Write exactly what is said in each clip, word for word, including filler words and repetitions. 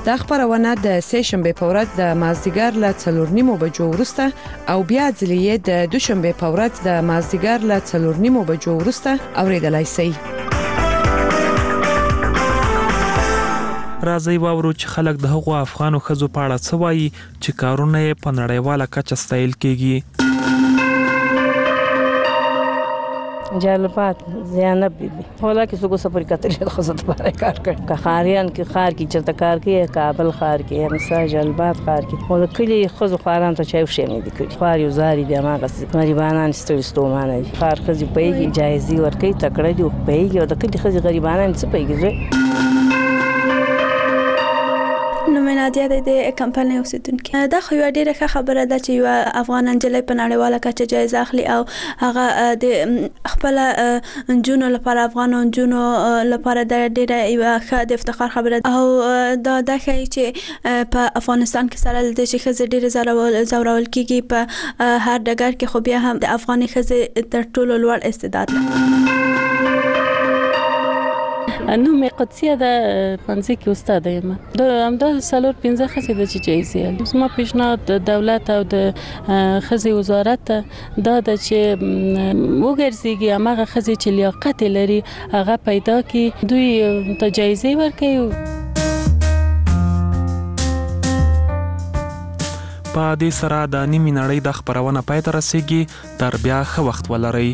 دا خبرونه د سه شنبه په ورځ د مازدیګر له څلور نیمو بجو وروسته او بیا ځلې د دوشنبه په ورځ د مازدیګر له څلور نیمو بجو وروسته اوریدلای شئ. راځي واورو چې خلک د هغو افغانو ښځو په اړه څه وایي چې کارونه یې په نړیواله کچه ستایل کیږي. جالبات زینب بیبی حالا که سوگو سپری کتریت خواست برای کار کرد که خاریان که خار کی چرتا کار کی کابل خار کی مثلا جالبات خار کی حالا کلی خود خاران تا چای وشمی دی کلی خاری و زاری دی ما قصد غریبانان استوستو مانه خار خزی پیگی جایزی ورکی تکړه دی پیگی او د کلی خزی غریبانان څه پیگی زه نو منادیه د کمپنۍ اوسیدونکو دا خو یو ډیره ښه خبره ده چې یو افغان نجلۍ په نړیواله کچه جایزه اخلي او هغه د خپل جنونو لپاره افغان جنونو لپاره د ډیره یو ښه د افتخار خبره او دا د ښه چې په افغانستان کې سره د شخص ډیره زورول زورول کیږي په هر ډګر کې خو بیا هم د افغاني خزه تر ټولو لوړ استعداد ده. نو مې قدسیه د پنځه کې استاد یم د همدا سالور پنځه خسي د جایزې زما پیشنهاد د دولت او د خزي وزارت دا د چې وګرځيږي هغه خزي چې لیاقت لري هغه پیدا کی دوی ته جایزې ورکړي. په دې سره د نیمه نړۍ د خبرونه پای ته رسیږي. تر بیا ښه وخت ولرئ.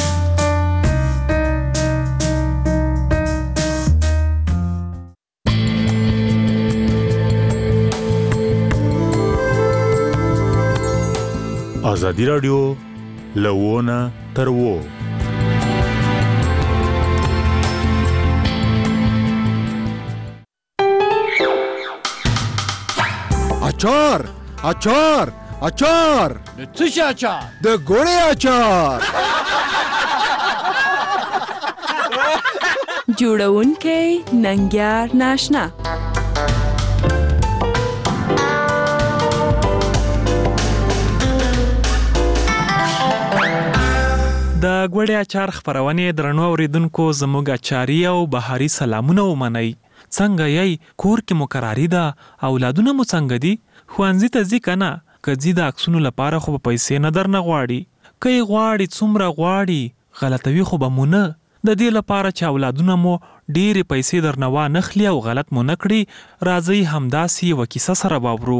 ازادي رادیو لوونه تر وو اچار اچار اچار د څه شي اچار؟ د ګوړې اچار جوړونکی ننګیار ناشنا د ګوړې اچار خبرونه درنو اوریدونکو زموږ اچاري او بهاري سلامونه ومنئ. څنګه یې کور کې مقرری ده اولادونه مو څنګه دي خوانځي ته ځکه نه کځي د اکسونو لپاره خو پیسې نه درنه غواړي کوي غواړي څومره غواړي غلطوي خو به مونږ د دې لپاره چې اولادونه مو ډېری پیسې درنوا نخلي او غلط مو نکړي. راځي همداسي وکیسه سره باورو.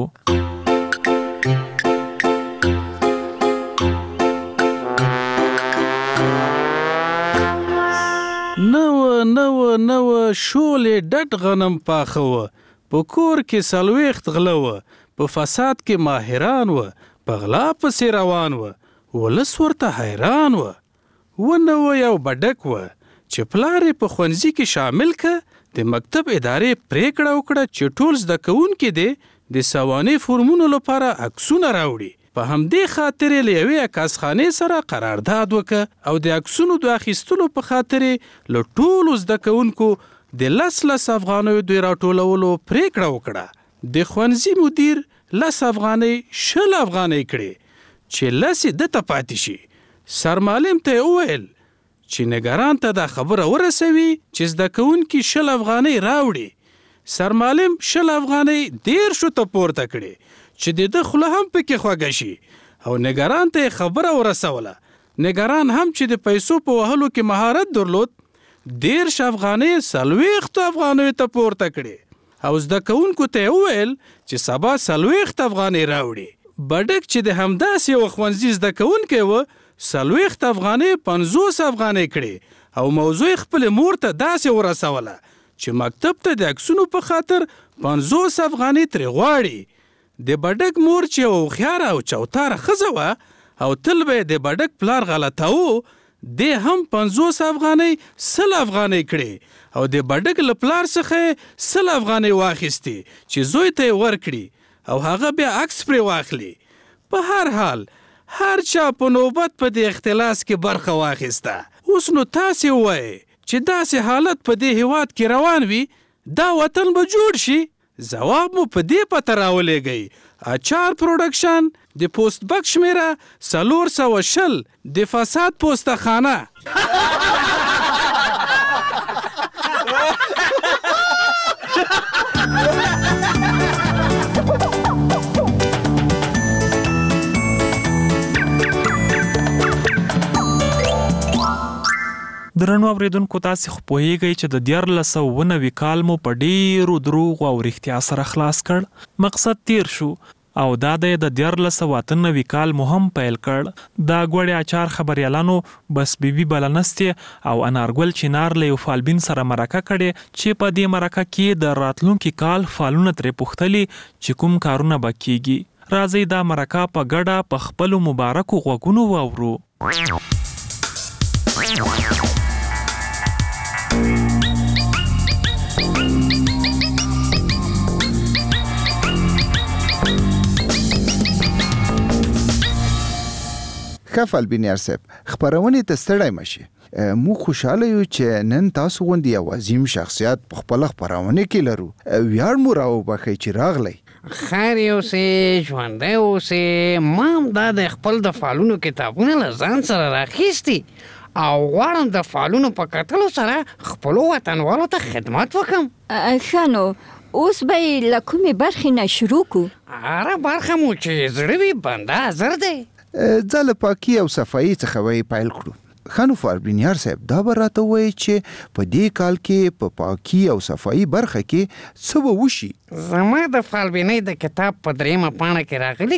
نو نو نو شولې ډټ غنم پاخوه په کور کې سلويخت غلوه په فساد کې ماهران و په غلا پسې روان و ولس ورته حیران و و نو یو بډک و چې پلارې په ښوونځي کې شامل که د مکتب ادارې پریکړه وکړه چې ټول زده کوونکي دې د سوانح فورمونو لپاره عکسونه راوړي. په همدې خاطر له یوې عکاسخانې سره قرارداد وکړه او د عکسونو د اخیستلو په خاطر له ټولو زده کوونکو د لس لس افغانیو د راټولولو پریکړه وکړه. د ښوونځي مدیر لس افغانۍ شل افغانۍ کړې چې لسې دته پاتې شي. سرمعلم ته یې وویل چې نګران ته دا خبره ورسوي چې زده کوونکي شل افغانۍ راوړي. سرمعلم شل افغانۍ دیرشو ته پورته کړې چې د ده خوله هم پکې خوږه شي او نګران ته یې خبره ورسوله. نګران هم چې د پیسو په وهلو کې مهارت درلود دیرش افغانۍ څلوېښتو افغانیو ته پورته کړې او زده کوونکو ته یې وویل چې سبا څلوېښت افغانۍ راوړي. بډک چې د همداسې یو ښوونځي زده کوونکی و څلوېښت افغانۍ پنځوس افغانۍ کړې او موضوع خپلې مور ته داسې ورسوله چې مکتب ته د عکسونو په خاطر پنځوس افغانۍ ترې غواړي. د بډک مور چې یوه هوښیاره او چوتاره ښځه وه او تل به یې د بډک پلار غلطاوه دې هم پنځوس افغانۍ سل افغانۍ کړې او د بډک له پلار څخه سل افغانۍ واخیستې چې زوی ته یې ورکړي او هغه بیا عکس پرې واخلي. په هر حال هر چا په نوبت په دې اختلاس کې برخه واخیسته. اوس نو تاسې ووایئ چې داسې حالت په دې هیواد کې روان وي دا وطن به جوړ شي؟ ځواب مو په دې پته راولېږئ. اچار پروډکشن د پوسټ بک شمیره څلور سوه شل د فساد پوسته خانه. درنو اوریدونکو تاسې خو پوهیږئ چې د دیارلس سوه اوه نوي کال مو په ډیرو دروغو او رښتیا سره خلاص کړ. مقصد تیر شو او دا د دیارلس سوه اته نوي کال مو هم پیل کړ. دا ګوړې اچار خبریالانو بس بیبي بلنستې او انارګل چنار له یو فالبین سره مرکه کړې چې په دې مرکه کې د راتلونکي کال فالونه ترې پوښتلي چې کوم کارونه به کیږي. راځئ دا مرکه په ګډه په خپلو مبارکو غوږونو واورو. ښه فالبینیار صاحب، خپرونې ته ستړی مشي. موږ خوشحاله یو چې نن تاسو غوندې یو عظیم شخصیت په خپله خپرونه کې لرو. ویاړ مو راوبخئ چې راغلی. خیر اوسې، ژوندی اوسې. ما هم دا د خپل د فالونو کتابونه له ځان سره راخیستي او غواړم د فالونو په کتلو سره خپلو وطنوالو ته خدمت وکړم. ښه نو اوس به یې له کومې برخې نه شروع کړو؟ هره برخه مو چې زړه وي بنده حاضر دی. ځه له پاکي او صفایي څخه به پیل کړو. ښه نو فالبینیار صاحب، دا به راته ووایي چې په دې کال کې په پاکي او صفایي برخه کې څه به وشي؟ زما د فالبینۍ د کتاب په درېیمه پاڼه کې راغلي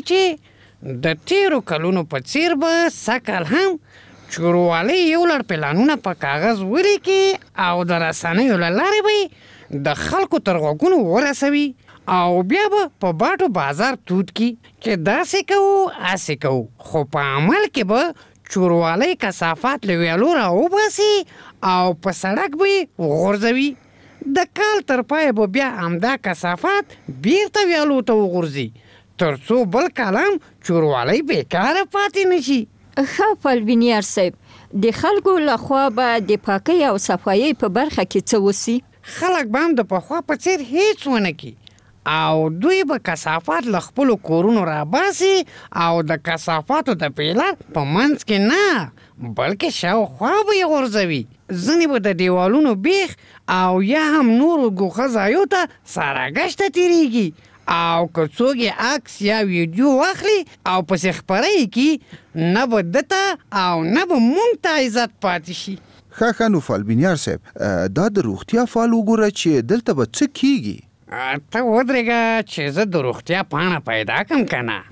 چې د تیرو کلونو په څیر به سږکال هم چوروالی یو لړ پلانونه په کاغذ ولیکي او د رسنیو له لارې به د خلکو تر غوږونو ورسوي او بیا به په باټو بازار تود کی چې داسې کوو هسې کوو، خو په عمل کې به چوروالی کثافات له ویالو راوباسي او په سړک به یې وغورځوي. د کال تر پایه به بیا همدا کثافات بیرته ویالو ته وغورځي تر څو بل کال هم چوروالی بیکاره پاتې نشي. ښه فالبینیار صاحب، د خلکو لخوا به د پاکۍ او صفایۍ په برخه کې څه وسي؟ خلک به هم د پخوا په څیر هیڅ ونه کړي او دوی به کثافات له خپلو کورونو راباسي او د کثافاتو د پیلر په منځ کې نه بلکې شاوخوا به یې غورځوي. ځینې به د دیوالونو بیخ او یا هم نورو ګوښه ځایو ته ساراګشت ته تېرېږي او که څوک یې عکس یا ویډیو واخلي او پسې خپره یې کړي، نه به ده ته او نه به مونږ ته عزت پاتې شي. ښه ښه نو فالبینیار صاحب، دا د روغتیا فال وګوره چې دلته به څه کیږي. ته ودرېږه چې زه د روغتیا پاڼه پیدا کړم که نه.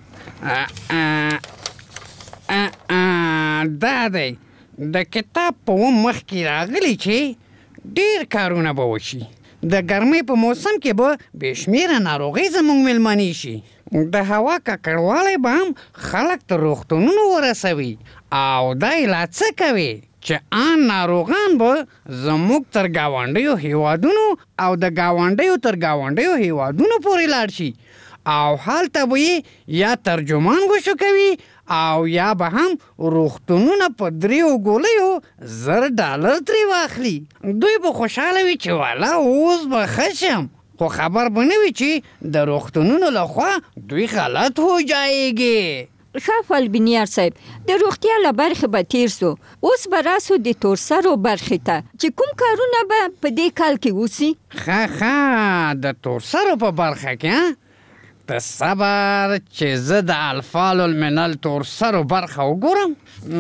دا دی د کتاب په اووم مخ کې راغلی چې ډېر کارونه به وشي. د ګرمۍ په موسم کې به بې شمېره ناروغۍ زموږ مېلمنې شي. د هوا ککړوالی به هم خلک تر روغتونونو ورسوي او دا یې لا څه کوي چې آن ناروغان به زموږ تر ګاونډیو هیوادونو او د ګاونډیو تر ګاونډیو هیوادونو پورې لاړ شي او هلته به یې یا ترجمان ګوشو کوي او یا به هم روغتونونه په دریو ګولیو زر ډالر ترې واخلي. دوی به خوشحاله وي چې والا اوس به ښه شم، خو خبر به نه وي چې د روغتونونو لخوا دوی غلط هو جایږي. ښه فالبینیار صاحب، د روغتیا له برخې به تیر سو، اوس به راسو د تورسرو برخې ته چې کوم کارونه به په دې کال کې وسي. ښه ښه د تورسرو په برخه کې ته صبر چې زه د الفال المنل تورسرو برخه وګورم.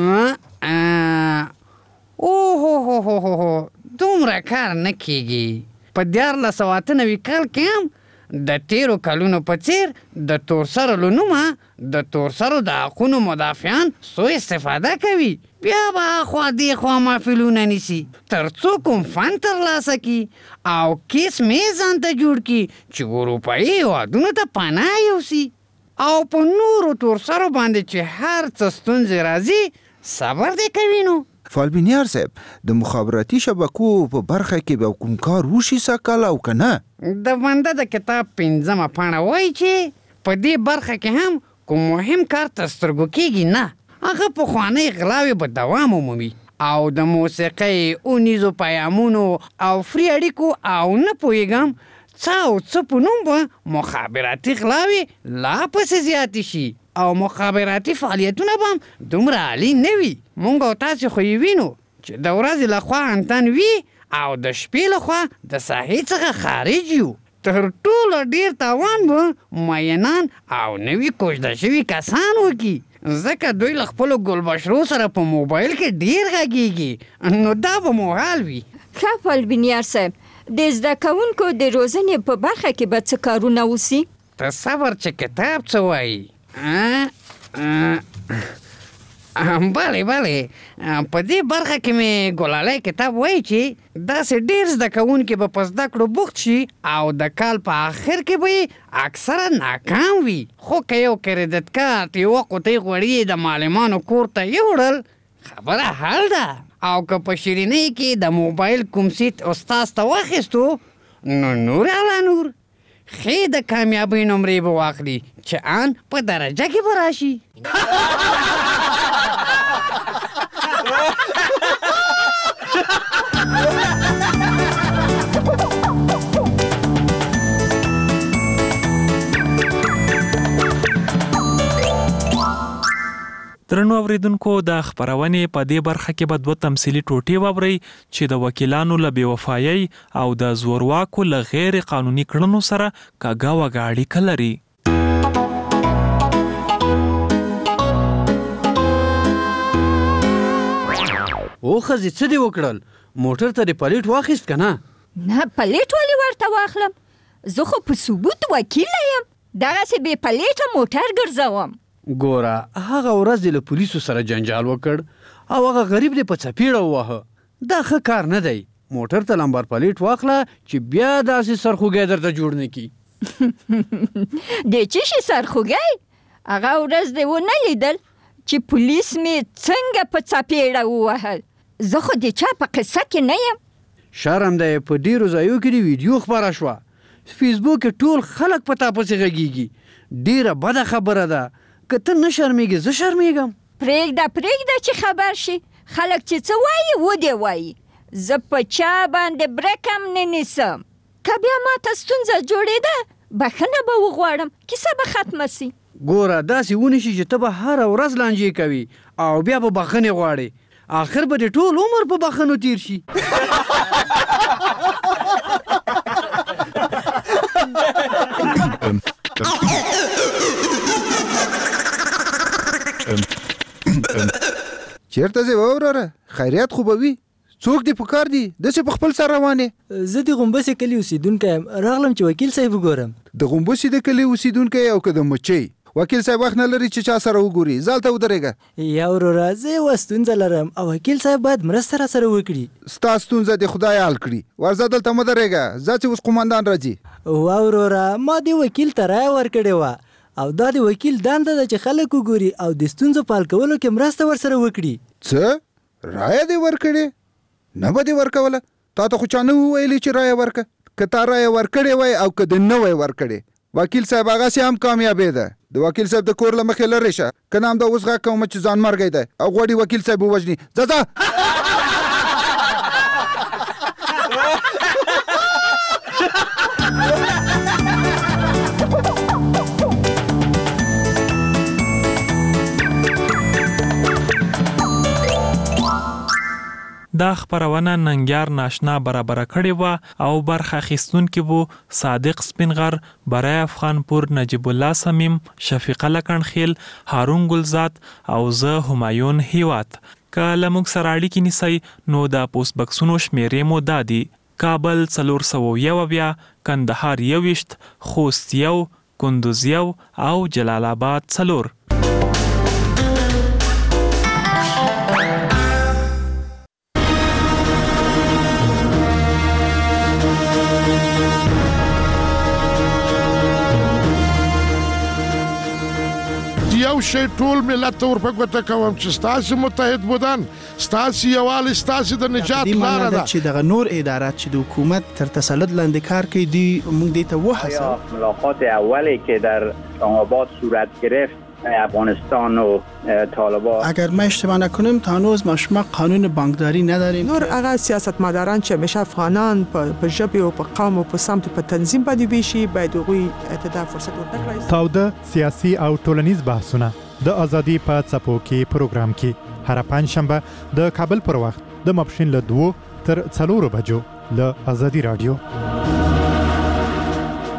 اوهوهوهوهو دومره کار نه کیږي. په دیارلس سوه اته نوي کال کې هم د تیرو کلونو په څیر د تورسرو له نومه د تورسرو د حقونو مدافعان سوء استفاده کوي. بیا به اخوا دېخوا محفلونه نیسي تر څو کوم فن ترلاسه کړي او کیس مې ځان ته جوړ کړي چې اروپایي هېوادونو ته پناه یوسي او په نورو تورسرو باندې چې هر څه ستونزې راځي صبر دې کوي. نو فالبینیار صاحب، د مخابراتي شبکو په برخه کې به کوم کار وشي سږکال او که نه؟ د بنده د کتاب پنځمه پاڼه وایي چې په دې برخه کې هم کوم مهم کار تر سترګو کېږي نه. هغه پخوانۍ غلاوې به دوام ومومي او د موسیقۍ، اونیزو پیامونو او فری اړیکو او نه پوهېږم څه او څه په نوم به مخابراتي غلاوې لا پسې زیاتې شي او مخابراتي فعالیتونه به هم دومره عالي نه وي. مونږ او تاسې خو یې وینو چې د ورځې لخوا انتن وي او د شپې لخوا د ساحې څخه خارج یو. تر ټولو ډېر تاوان به مینان او نوي کوژده شوي کسان وکړي. ځکه دوی له خپلو ګلبشرو سره په موبایل کې ډیر غږیږي، نو دا به مو حال وي. ښه پلبینیار صاحب، د زده کوونکو د روزنې په برخه کې به څه کارونه وسي؟ تصور چې کتاب څه وایي. بله بله، په دې برخه کې مې ګلالی کتاب وایي چې داسې ډېر زده کوونکي به په زده کړو بوخت شي او د کال په آخر کې به یې اکثره ناکام وي. خو که یو کریډټ کارت یوه قوطۍ غوړي د معلمانو کور ته یوړل، خبره حل ده. او که په شیرینۍ کې د موبایل کوم سیټ استاز ته واخیستو، نو نور علا نور. ښې د کامیابۍ نمرې به واخلي چې ان په درجه کې به راشي. درنو اوریدونکو، د خپرونې په دې برخه کې به دوه تمثیلي ټوټې واورئ چې د وکیلانو له بېوفایۍ او د زورواکو له غیر قانوني کړنو سره کږه وږه اړیکه لري. او ښځې څه دې وکړل؟ موټر ته دې پلیټ واخیست که نه؟ نه، پلیټ ولې ورته واخلم؟ زه خو په ثبوت وکیله یم، دغسې بې پلیټه موټر ګرځوم. ګوره، هغه ورځ دې له پولیسو سره جنجال وکړ او هغه غریب دې په څپېړه وواهه. دا ښه کار نه دی. موټر ته لمبر پلیټ واخله چې بیا داسې سرخوږی درته جوړ نه کړي. د څه شي سرخوږی؟ هغه ورځ دې ونه لیدل چې پولیس مې څنګه په څپېړه ووهل؟ زه خو د چا په قصه کې نه یم. شرم دی، په ډېرو ځایو کې د ویډیو خپره شوه. فیسبوک کې ټول خلک په تا پسې غږیږي. ډېره بده خبره ده. که ته نه شرمېږې، زه شرمېږم. پرېږده پرېږده چې خبر شي. خلک چې څه وایي و دې وایي. زه په چا باندې برک هم نه نیسم. که بیا ماته ستونزه جوړېده، بښنه به وغواړم، کیسه به ختمه سي. ګوره، داسې ونشي چې ته به هره ورځ لانجې کوي او بیا به بښنې غواړې. آخر به دې ټول عمر په بښنو تیر شي. چیرته ځې وروره؟ خیریت خو به وي؟ څوک دې په کار دي؟ داسې په خپل سر روانې؟ زه د غومبسې کلي اوسېدونکی یم، راغلم چې وکیل صاحب وګورم. د غومبسې د کلي اوسېدونکی او که د مچۍ؟ وکیل صاحب وخت نه لري چې چا سره وګوري. ځه هلته ودرېږه. یا وروره، زه یوه ستونزه لرم او وکیل صاحب باید مرسته را سره وکړي. ستا ستونزه دې خدای حل کړي. ورځه دلته مه درېږه، ځه چې اوس قومندان راځي. وا وروره، ما دې وکیل ته رایه ورکړې وه او دا د وکیل دنده ده چې خلک وګوري او د ستونزو په حل کولو کې مرسته ورسره وکړي. څه؟ رایه دې ورکړې؟ نه به دې ورکوله. تا ته خو چا نه وویلې چې رایه ورکړه. که تا رایه ورکړې وای او که د نه وای ورکړې، وکیل صاحب هغسې هم کامیابېده. د وکیل صاحب د کور له مخې لرې شه، که نه همدا اوس غږ کومه چې ځان مرګی دی او غواړي وکیل صاحب ووژني. ځه ځه. دا خپرونه ننګیار ناشنا برابره کړې وه او برخه اخیستونکي وو صادق سپینغر، برای افغانپور، نجیب الله صمیم، شفیقه لکنخیل، هارون ګلزاد او زه همایون هیوات. که له موږ سره اړیکې نیسئ نو د پوسټ بکسونو شمیرې مو دا دي: کابل څلور سوه یو اویا، کندهار یوویشت، خوست یو، کندوز یو او جلال آباد څلور. یو شی ټول ملت ته ورپه ګوته کوم چې ستاسې متحد بودن، ستاسې یووالی ستاسې د نجات لاره ده. چې دغه نور ادارات چې د حکومت تر تسلط لاندې کار کوي، دوی موږ دې ته وهڅوو. ملاقات اولی که در اسلام آباد صورت گرفت افغانستان و طالبان، اگر ما اشتباه نکنیم تا هنوز ما شما قانون بانکداری نداریم. نور هغه سیاستمداران چې همیشه افغانان په ژبه او په قوم او په سمت په تنظیم باندې ویشي، باید هغوی ته فرصت ورکړي. تاوده سیاسي او ټولنیز بحثونه د ازادي په څپو کې پروګرام کې هر پنځشنبه د کابل پر وخت د ماپښین له دوه تر څلورو بجو له ازادي رادیو.